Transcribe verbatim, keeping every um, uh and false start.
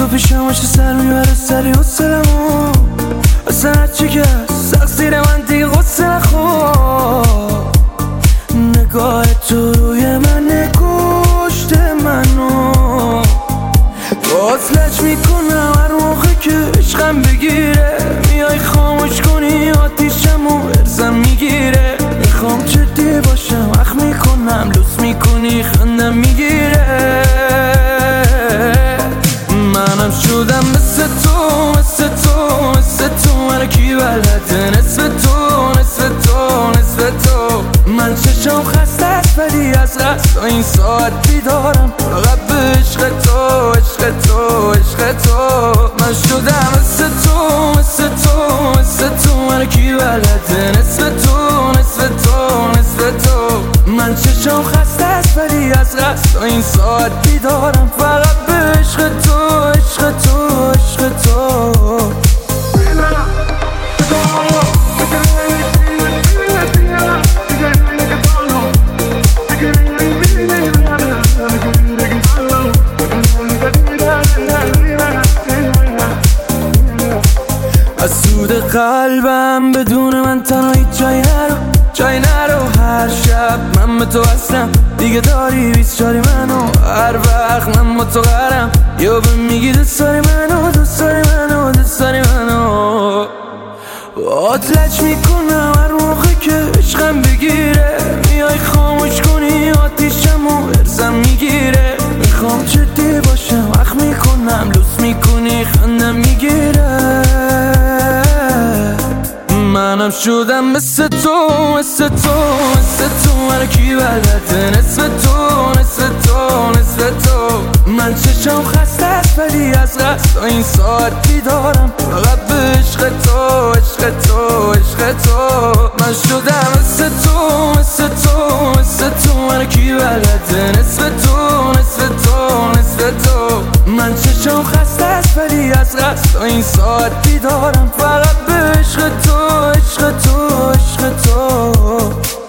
تو پیشم باشه سر میبره سری حسلمو اصلا هرچی که سخت زیر من دیگه غصه نخور نگاه تو روی من نکشت منو باز لج میکنم هر موقع که عشقم بگیره میای خاموش کنی آتیشمو ارزم میگیره میخوام جدی باشم اخ میکنم لوس میکنی خندم میگیره منم شدم مثل تو مثل تو مثل تو من کی بلده نصف تو نصف تو نصف تو من چشم خسته است ولی از قصد این ساعت بیدارم فقط به عشق تو عشق تو عشق تو من شدم مثل تو مثل تو مثل تو من کی بلده نصف تو نصف تو نصف تو من چشم خسته است ولی از قصد این ساعت بیدارم فقط به عشق تو عشق تو عشق تو از سود قلبم بدون من تنهایی جای نرو جای نرو هر شب من به تو هستم دیگه داری بیست چاری منو هر وقت من با تو قرم یا به میگی دوست داری منو دوست داری منو دوست داری منو باهات لج میکنم هر موقع که عشقم بگیره میای خاموش کنی آتیشمو ارزم میگیره میخوام جدی باشم اخ میکنم لوس میکنی خندم میگیره منم شدم مثل تو مثل تو مثل تو من کی بلده نصف تو نصف تو نصف تو من چشم خسته است ولی از قصد این ساعت بیدارم فقط به عشق تو عشق تو عشق تو من شدم مثل تو مثل تو مثل تو من کی بلده نصف تو نصف تو نصف تو من چشم خسته است ولی از قصد این ساعت بیدارم فقط به عشق تو عشق تو عشق تو